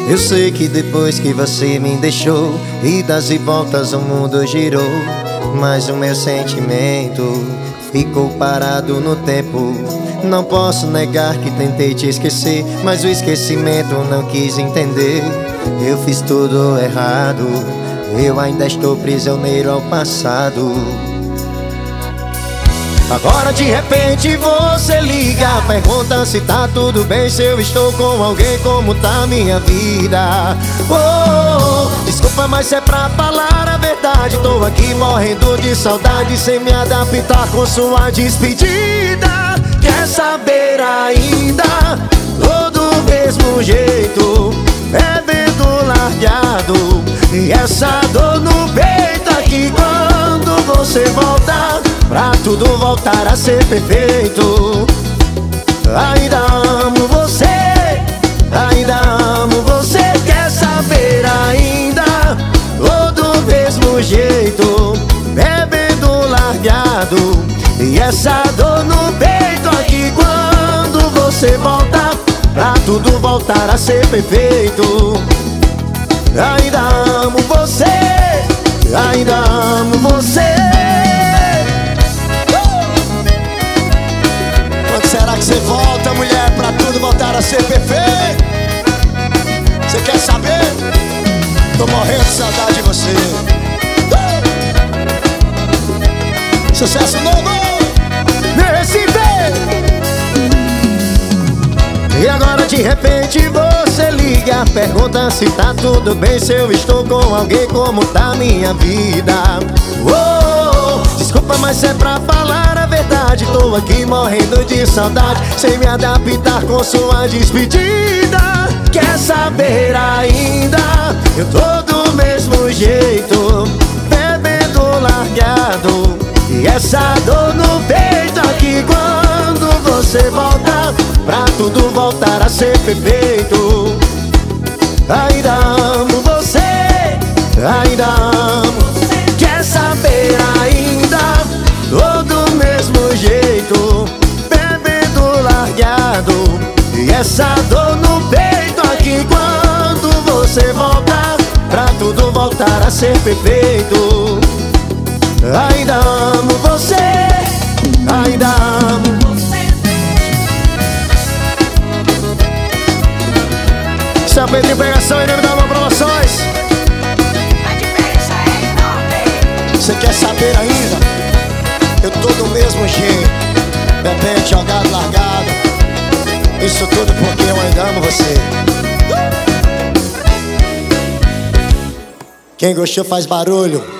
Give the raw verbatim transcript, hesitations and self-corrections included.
Eu sei que depois que você me deixou, idas e voltas o mundo girou, mas o meu sentimento ficou parado no tempo. Não posso negar que tentei te esquecer, mas o esquecimento não quis entender. Eu fiz tudo errado, eu ainda estou prisioneiro ao passado. Agora de repente você liga, pergunta se tá tudo bem, se eu estou com alguém, como tá minha vida. Oh, desculpa, mas se é pra falar a verdade, tô aqui morrendo de saudade, sem me adaptar com sua despedida. Quer saber ainda? Tô do mesmo jeito, bebendo largado, e essa dor no peito aqui quando você volta, pra tudo voltar a ser perfeito. Ainda amo você, ainda amo você. Quer saber ainda? Tô do mesmo jeito, bebendo largado, e essa dor no peito aqui quando você volta, pra tudo voltar a ser perfeito. Ainda amo você, ainda amo você. Será que você volta, mulher, pra tudo voltar a ser perfeito? Você quer saber? Tô morrendo de saudade de você. uh! Sucesso novo! Nesse bem. E agora de repente você liga, pergunta se tá tudo bem, se eu estou com alguém, como tá minha vida. Oh, desculpa, mas se é pra falar a verdade, tô aqui morrendo de saudade, sem me adaptar com sua despedida. Quer saber ainda? Eu tô do mesmo jeito, bebendo largado, e essa dor no peito aqui quando você volta, pra tudo voltar a ser perfeito. Ainda amo você, ainda amo. Quer saber ainda? Tô do mesmo jeito, bebendo largado, e essa dor no peito aqui quando você volta, pra tudo voltar a ser perfeito. Ainda amo você, ainda amo. Seu Pedrinho Pegação, Inevitável Promoções. A diferença é enorme. Você quer saber ainda? Eu tô do mesmo jeito, bebendo, jogado, largado. Isso tudo porque eu ainda amo você. Quem gostou faz barulho.